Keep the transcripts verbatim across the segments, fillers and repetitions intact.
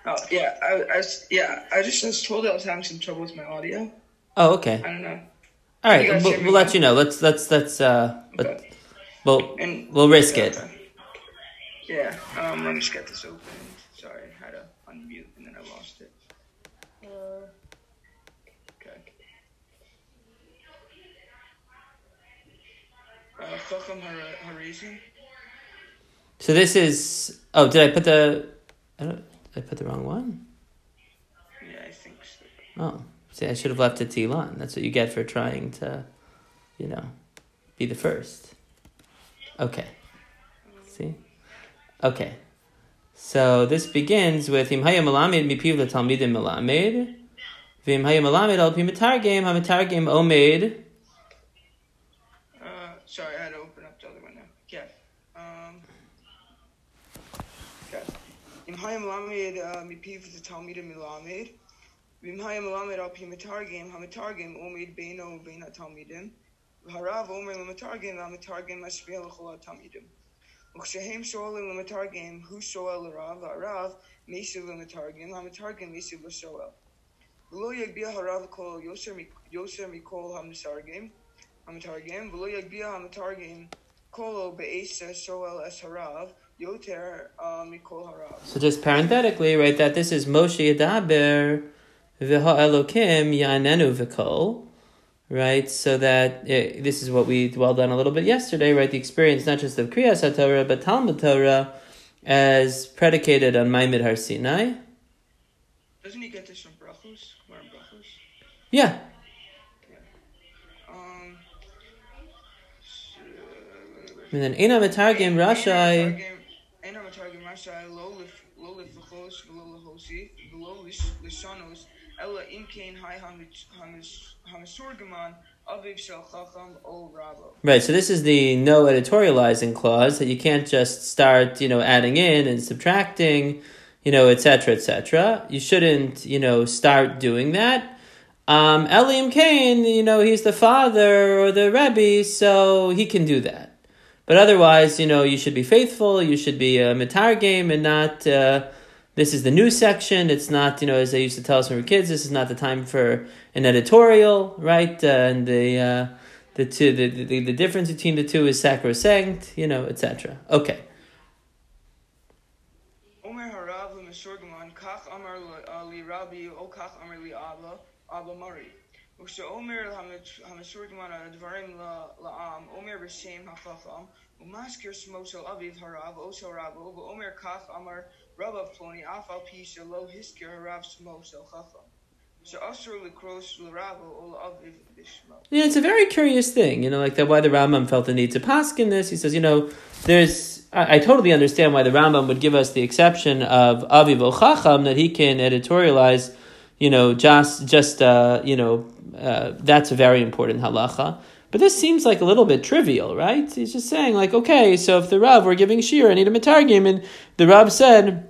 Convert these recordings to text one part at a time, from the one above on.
Oh yeah, I, I was, yeah, I just was told I was having some trouble with my audio. Oh, okay. I don't know. All right, You guys we'll, hear me we'll let now? you know. Let's let's let's uh, let, Okay. we'll And we'll risk yeah, it. okay. Yeah. Um. Let me just get this open. Sorry, I had to unmute and then I lost it. Uh, okay. Uh, Chacham Har- Harizi. So this is. Oh, did I put the? I don't. Did I put the wrong one? Yeah, I think so. Oh, see, I should have left it to Elon. That's what you get for trying to, you know, be the first. Okay. See? Okay. So this begins with Im Haya Melamed Mipiv LeTalmidim Melamed V'Im Haya Melamed Al Pi Mitargem HaMitargem Omed. Uh, sorry, I had to open up the other one now. Okay. Um. Okay. Im Haya Melamed Mipiv LeTalmidim Melamed. V'imhaya melamed al pi mitargem, ha-mitargem omed beino u'bein ha-talmidim, v'harav omer l'mitargem, ha-mitargem mashpia l'chol ha-talmidim. U'kshehem sho'elim l'mitargem, hu sho'el l'rav, v'harav mesiv l'mitargem, ha-mitargem mesiv l'sho'el. V'lo yagbia harav kol yoser mikol ha-mitargem, ha-mitargem, v'lo yagbia ha-mitargem kolo be'esa sho'el es harav, yoter mikol harav. So just parenthetically, right, that this is Moshe Yadaber V'ha Elokim Yanenu V'kol, right? So that uh, this is what we dwelled on a little bit yesterday, right? The experience not just of Kriyas HaTorah, but Talmud Torah as predicated on Maimid Har Sinai. Doesn't he get this from Brachos? Where in Brachos? Yeah. Yeah. Um. And then Eina Mitargem Rashai. Eina Mitargem Rashai lo lo lefachos v'lo lehosi v'lo lishanos ela imkein hai hamisurgaman aviv shel chacham o rabo. Right, so this is the no editorializing clause that you can't just start, you know, adding in and subtracting, you know, et cetera, et cetera. You shouldn't, you know, start doing that. Um, Eliam Cain, you know, he's the father or the Rebbe, so he can do that. But otherwise, you know, you should be faithful, you should be a mitargem and not, uh, this is the new section, it's not, you know, as they used to tell us when we were kids, this is not the time for an editorial, right? Uh, and the uh, the two, the, the, the difference between the two is sacrosanct, you know, et cetera. Okay. Omer harav l'meshorgaman kach amar li rabbi o kach amar li abba abba mari. וכשאומר המשורגמן הדברים לעם, אומר בשם החכם, ומזכיר שמו של אביו הרב או של רבו, ואומר כך אמר רבב פלוני, אף על פי שלא הזכיר הרב שמו של חכם. שאסור לקרוס לרבו או לאביו בשמו. Yeah, it's a very curious thing, you know, like that why the Rambam felt the need to paskin this. He says, you know, there's, I, I totally understand why the Rambam would give us the exception of Aviv o Chacham, that he can editorialize, you know, just, just uh, you know, Uh, that's a very important halacha. But this seems like a little bit trivial, right? He's just saying, like, okay, so if the Rav were giving shir, I need a mitargim, and the Rav said,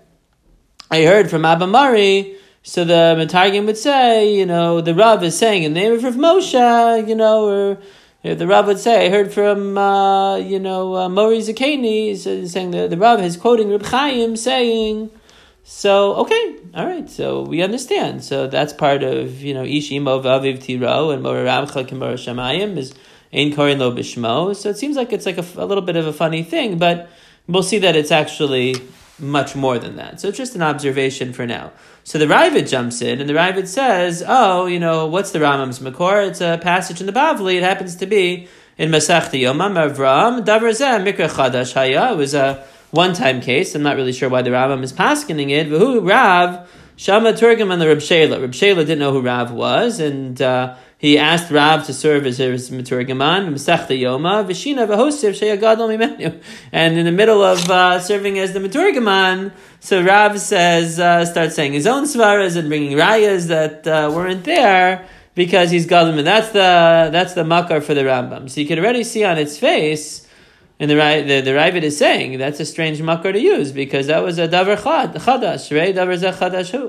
I heard from Abba Mari, so the mitargim would say, you know, the Rav is saying in the name of Rav Moshe, you know, or if the Rav would say, I heard from, uh, you know, uh, Mori Zakeni, so saying the, the Rav is quoting Reb Chaim saying. So, okay, all right, so we understand. So that's part of, you know, Ish Imo V'aviv Tiro and Mora Rabcha K'mora Shamayim is Ein Korin Lo B'Shmo. So it seems like it's like a, a little bit of a funny thing, but we'll see that it's actually much more than that. So it's just an observation for now. So the Ravid jumps in, and the Ravid says, oh, you know, what's the Rambam's Makor? It's a passage in the Bavli. It happens to be in Masechta Yomam Avram. Davar Zeh Mikra Chadash Haya. It was a one-time case. I'm not really sure why the Rambam is paskening it. V'hu Rav Shama Turgam and the Reb Shela. Reb Shela didn't know who Rav was, and uh, he asked Rav to serve as his Maturgaman. Masechta Yoma V'shina V'hosiv Sheyagadol Mimenu. And in the middle of uh, serving as the Maturgaman, so Rav says, uh, starts saying his own svaras and bringing rayas that uh, weren't there because he's gadol. And that's the that's the makar for the Rambam. So you can already see on its face. And the the, the Ravid is saying that's a strange makar to use because that was a davar chad, chadash, right? Davar zeh chadash hu.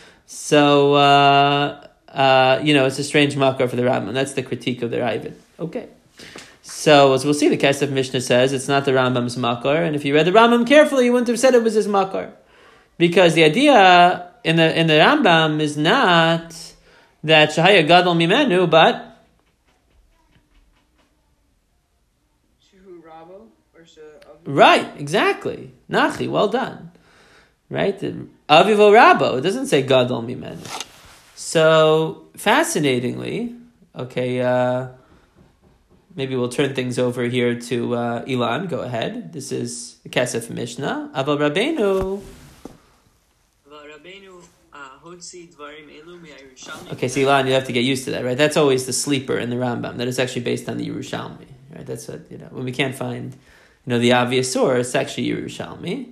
So uh, uh, you know, it's a strange makar for the Rambam. That's the critique of the Ravid. Okay. So as we'll see, the Kesef Mishnah says it's not the Rambam's makar, and if you read the Rambam carefully, you wouldn't have said it was his makar, because the idea in the in the Rambam is not that Shahaya Gadol Mimenu, but right, exactly. Nachi, well done. Right? Avivo Rabo. It doesn't say Gadol Mimenu. So, fascinatingly, okay, uh, maybe we'll turn things over here to uh, Ilan. Go ahead. This is the Kesef Mishnah. Aval Rabbeinu. Okay, so Ilan, you have to get used to that, right? That's always the sleeper in the Rambam. That is actually based on the Yerushalmi, right? That's what, you know, when we can't find, you know, the obvious source, it's actually Yerushalmi.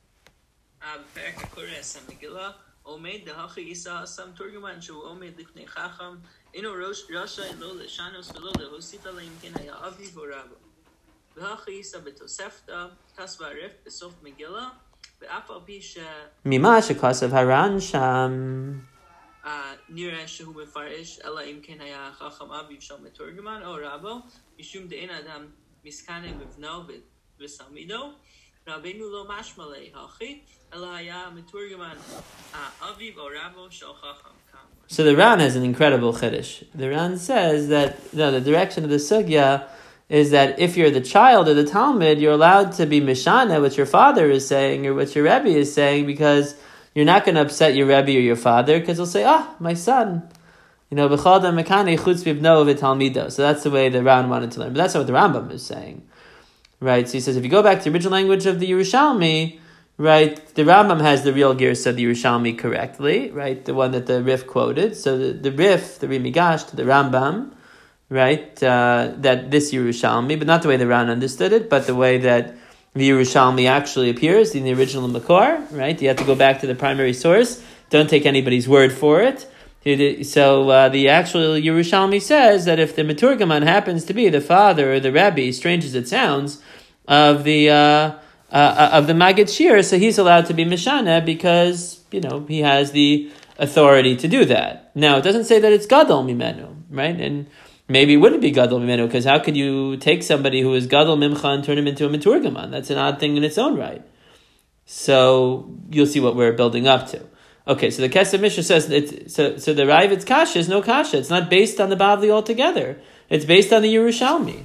Mima shekasav haran sham. נראה שהוא מפרש אלא אם כן היה חכם אביו של מתורגמן או רבו משום דאין אדם מסכנה בבנו וסלמידו רבנו לא משמע להכי אלא היה מתורגמן אביו או רבו של חכם. So the Ran has an incredible chiddush. The Ran says that no, the direction of the sugya is that if you're the child of the Talmud, you're allowed to be mishana what your father is saying or what your Rebbe is saying, because you're not going to upset your Rebbe or your father, because he'll say, ah, my son. You know, b'chol da mekane chutz b'ibno v'talmido. So that's the way the Ran wanted to learn. But that's not what the Rambam is saying. Right? So he says, if you go back to the original language of the Yerushalmi, right, the Rambam has the real Girsa of the Yerushalmi correctly, right, the one that the Rif quoted. So the, the Rif, the Rimigash to the Rambam, right, uh, that this Yerushalmi, but not the way the Ran understood it, but the way that the Yerushalmi actually appears in the original Makor, right? You have to go back to the primary source. Don't take anybody's word for it. So uh, the actual Yerushalmi says that if the Meturgaman happens to be the father or the Rebbe, strange as it sounds, of the uh, uh, of the Magid Shir, so he's allowed to be Mishana because, you know, he has the authority to do that. Now, it doesn't say that it's Gadol Mimenu, right? And maybe it wouldn't be Gadol Mimenu, because how could you take somebody who is Gadol Mimcha and turn him into a Meturgaman? That's an odd thing in its own right. So you'll see what we're building up to. Okay, so the Kesef Mishnah says, it's, so so the Ravid's Kasha is no Kasha. It's not based on the Bavli altogether. It's based on the Yerushalmi.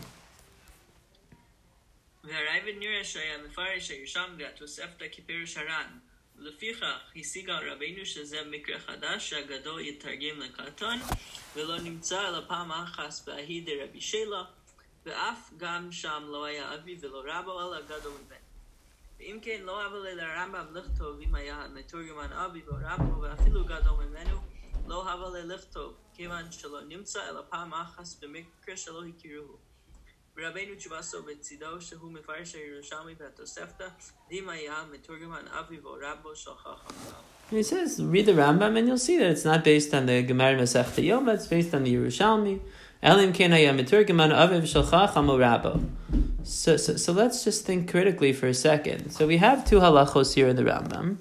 לפיכך השיג רבינו שזה מקרה חדש שהגדול יתרגם לקטן ולא נמצא אלא פעם אחת בהי דרבי שלה ואף גם שם לא היה אבי ולא רבו אלא גדול מבן. ואם כן לא אבל לרמב"ם לכתוב אם היה מתורגמן אבי ורבו ואפילו גדול ממנו לא אבל לכתוב כיוון שלא נמצא אלא פעם אחת במקרה שלא הכירוהו. רבינו תשובתו בצידו שהוא מפרש הירושלמי והתוספתא דאם היה מתורגמן אבי ורבו של חכם. He says, read the Rambam and you'll see that it's not based on the Gemara Masechta Yoma, it's based on the Yerushalmi. Elim ken haya meturgaman aviv shel chacham o rabbo. So, so, so let's just think critically for a second. So we have two halachos here in the Rambam,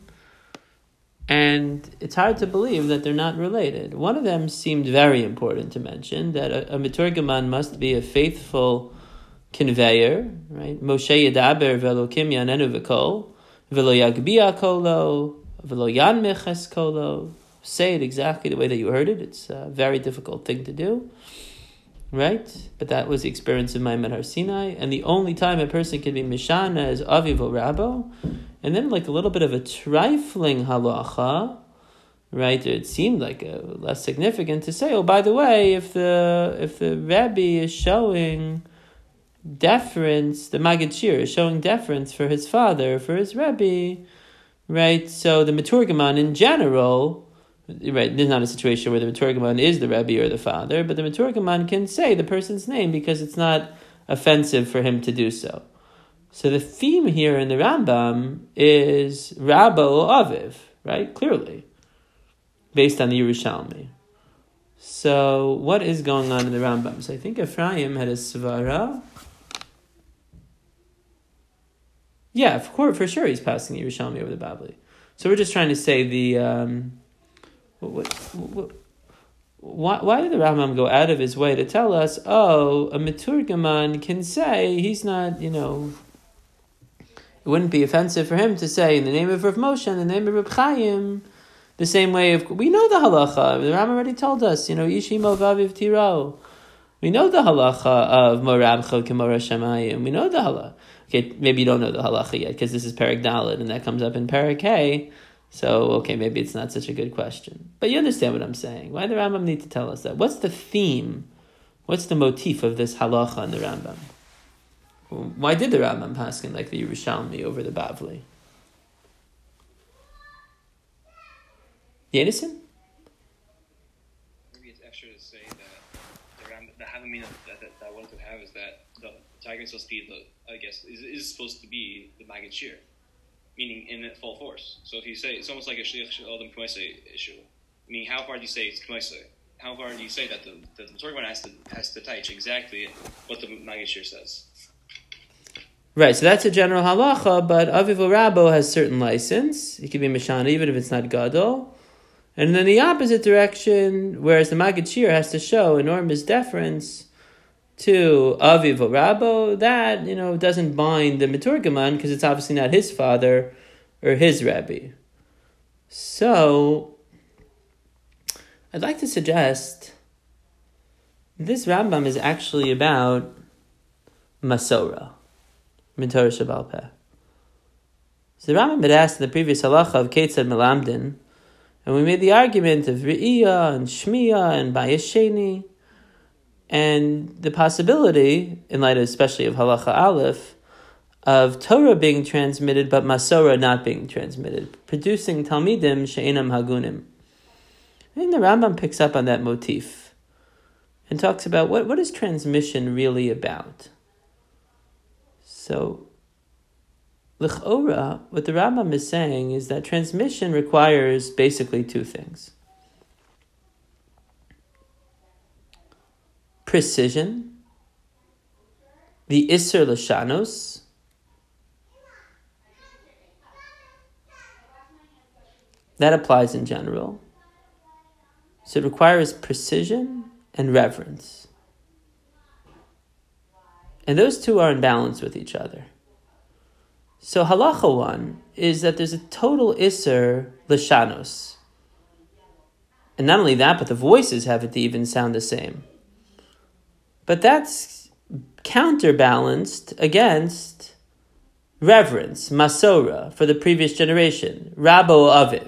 and it's hard to believe that they're not related. One of them seemed very important to mention, that a, a meturgaman must be a faithful conveyor, right? Moshe yedaber velokim yanenu v'kol, velo yagbia kolo, velo yanmeches kolo. Say it exactly the way that you heard it. It's a very difficult thing to do, right? But that was the experience of Maimon Har Sinai, and the only time a person can be mishana is aviv o rabbo. And then like a little bit of a trifling halacha, right? It seemed like a, less significant to say, oh, by the way, if the if the Rebbe is showing deference, the Magid Shir is showing deference for his father, for his Rebbe, right? So the Meturgaman in general, right, there's not a situation where the Meturgaman is the Rebbe or the father, but the Meturgaman can say the person's name because it's not offensive for him to do so. So the theme here in the Rambam is Rabbo Aviv, right? Clearly, based on the Yerushalmi. So what is going on in the Rambam? So I think Ephraim had a svara. Yeah, of course, for sure he's passing the Yerushalmi over the Babli. So we're just trying to say the... Um, what, what, why, why did the Rambam go out of his way to tell us, oh, a Meturgaman can say he's not, you know... It wouldn't be offensive for him to say, in the name of Rav Moshe, in the name of Reb Chaim, The same way, of we know the halacha. The Ram already told us, you know, Ishimo Vaviv Tiro. We know the halacha of Morabcha Kemora Shemayim. We know the halacha. Okay, maybe you don't know the halacha yet because this is Perek Daled and that comes up in Perek Hey. So, okay, maybe it's not such a good question. But you understand what I'm saying. Why the Rambam need to tell us that? What's the theme? What's the motif of this halacha in the Rambam? Why did the Rambam paskin like the Yerushalmi over the Bavli? Yedison? Maybe it's extra to say that the Ram, the Havamina that, that, that I wanted to have is that the Tiger Sospi, I guess, is, is supposed to be the Maggid Shir, meaning in full force. So if you say, it's almost like a Shliach Adam K'maisei issue. I mean, how far do you say it's K'maisei? How far do you say that the, the, the Torah has to, has to teach exactly what the Maggid Shir says? Right, so that's a general halacha, but Aviv Rabo has certain license. It could be Mishana, even if it's not Gadol. And then the opposite direction, whereas the Maggid Shir has to show enormous deference to Aviv Rabo, that, you know, doesn't bind the Meturgaman because it's obviously not his father or his Rebbe. So, I'd like to suggest this Rambam is actually about Masora, Mitorah Shabbal Peh. So the Rambam had asked in the previous halacha of Ketzad Melamdin, and we made the argument of Re'iyah and Shmiya and Bayesheni, and the possibility, in light of, especially of Halacha Aleph, of Torah being transmitted but Masorah not being transmitted, producing Talmidim She'enam Hagunim. I think the Rambam picks up on that motif and talks about what, what is transmission really about. So, L'chora, what the Rambam is saying is that transmission requires basically two things. Precision, the Isser Lashanos, that applies in general. So it requires precision and reverence. And those two are in balance with each other. So halacha one is that there's a total Isser Lashanos. And not only that, but the voices have it to even sound the same. But that's counterbalanced against reverence, Masora, for the previous generation, Rabo Aviv.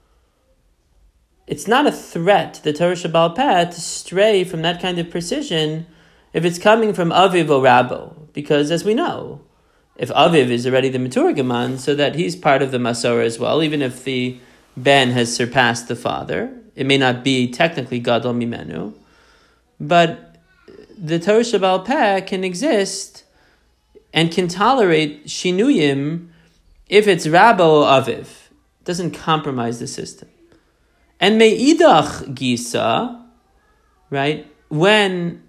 It's not a threat to the Torah Shabbal Peh to stray from that kind of precision if it's coming from Aviv or Rabo. Because as we know, if Aviv is already the Meturgaman, so that he's part of the Masora as well, even if the Ben has surpassed the father, it may not be technically Gadol Mimenu, but the Torah Shabbal Peh can exist and can tolerate Shinuyim if it's Rabo or Aviv. It doesn't compromise the system. And Me'idach Gisa, right, when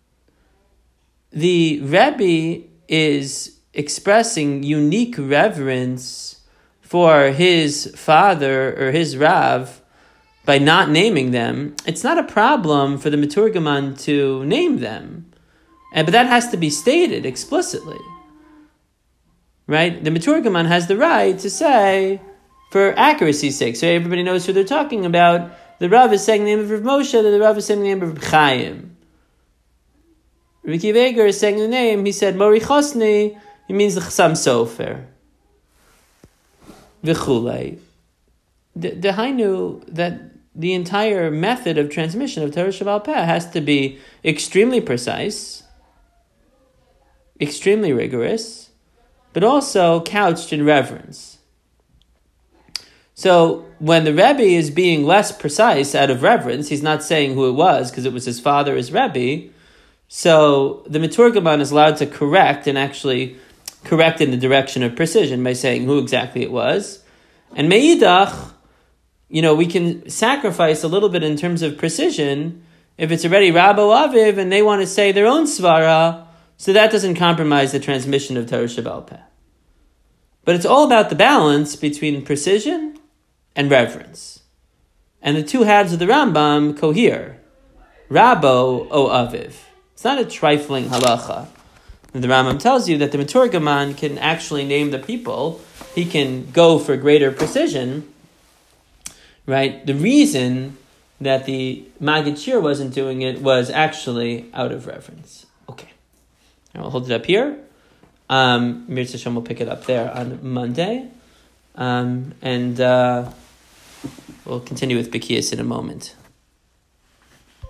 the Rebbe is expressing unique reverence for his father or his Rav by not naming them, it's not a problem for the Meturgaman to name them. And, but that has to be stated explicitly. Right? The Meturgaman has the right to say, for accuracy's sake, so everybody knows who they're talking about, the Rav is saying the name of Rav Moshe, the Rav is saying the name of Rav Chaim. Riki Veger is saying the name, he said, Mori Chosni, he means the Chassam Sofer. V'chulei. The, the Hainu, that the entire method of transmission of Torah Shabbal Peh has to be extremely precise, extremely rigorous, but also couched in reverence. So when the Rebbe is being less precise out of reverence, he's not saying who it was because it was his father as Rebbe. So the Meturgaman is allowed to correct and actually correct in the direction of precision by saying who exactly it was. And Me'idach, you know, we can sacrifice a little bit in terms of precision if it's already Rabo Aviv and they want to say their own svara, so that doesn't compromise the transmission of Torah Shabbal Peh. But it's all about the balance between precision and reverence. And the two halves of the Rambam cohere. Rabo o Aviv. It's not a trifling halacha. The Rambam tells you that the Meturgaman can actually name the people. He can go for greater precision. right? The reason that the Maggid Shir wasn't doing it was actually out of reverence. Okay. I'll hold it up here. Um, Mir Hashem will pick it up there on Monday. Um, and uh, we'll continue with Bikiyas in a moment.